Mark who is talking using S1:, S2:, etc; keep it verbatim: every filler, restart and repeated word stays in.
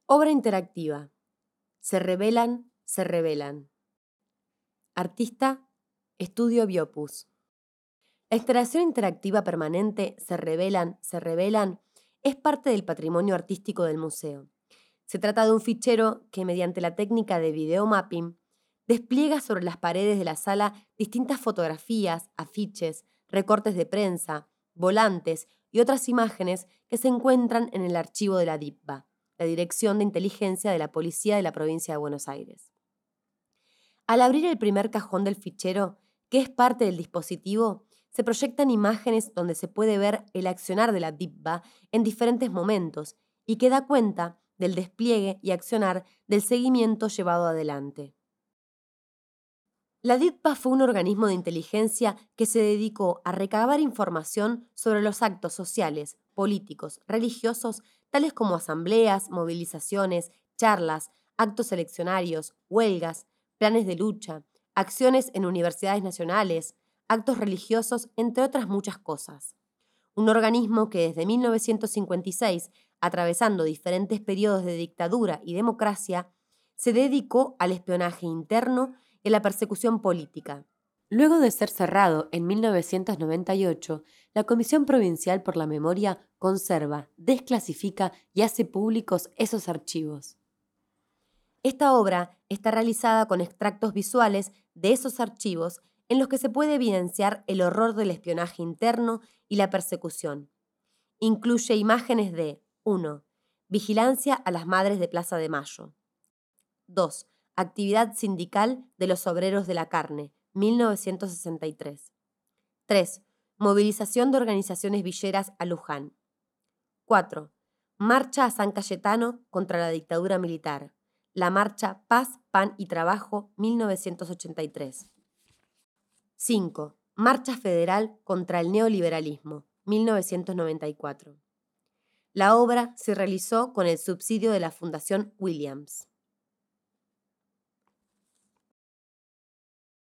S1: Obra interactiva. Se revelan, se revelan. Artista, Estudio Biopus. La instalación interactiva permanente Se revelan, se revelan es parte del patrimonio artístico del museo. Se trata de un fichero que, mediante la técnica de videomapping, despliega sobre las paredes de la sala distintas fotografías, afiches, recortes de prensa, volantes y otras imágenes que se encuentran en el archivo de la D I P B A, la Dirección de Inteligencia de la Policía de la Provincia de Buenos Aires. Al abrir el primer cajón del fichero, que es parte del dispositivo, se proyectan imágenes donde se puede ver el accionar de la D I P B A en diferentes momentos y que da cuenta del despliegue y accionar del seguimiento llevado adelante. La D I P B A fue un organismo de inteligencia que se dedicó a recabar información sobre los actos sociales, políticos, religiosos, tales como asambleas, movilizaciones, charlas, actos eleccionarios, huelgas, planes de lucha, acciones en universidades nacionales, actos religiosos, entre otras muchas cosas. Un organismo que desde mil novecientos cincuenta y seis, atravesando diferentes periodos de dictadura y democracia, se dedicó al espionaje interno y a la persecución política. Luego de ser cerrado en mil novecientos noventa y ocho, la Comisión Provincial por la Memoria conserva, desclasifica y hace públicos esos archivos. Esta obra está realizada con extractos visuales de esos archivos en los que se puede evidenciar el horror del espionaje interno y la persecución. Incluye imágenes de uno. Vigilancia a las madres de Plaza de Mayo. dos. Actividad sindical de los obreros de la carne, mil novecientos sesenta y tres. tres. Movilización de organizaciones villeras a Luján. cuatro. Marcha a San Cayetano contra la dictadura militar. La marcha Paz, Pan y Trabajo, mil novecientos ochenta y tres. cinco. Marcha Federal contra el neoliberalismo, mil novecientos noventa y cuatro. La obra se realizó con el subsidio de la Fundación Williams.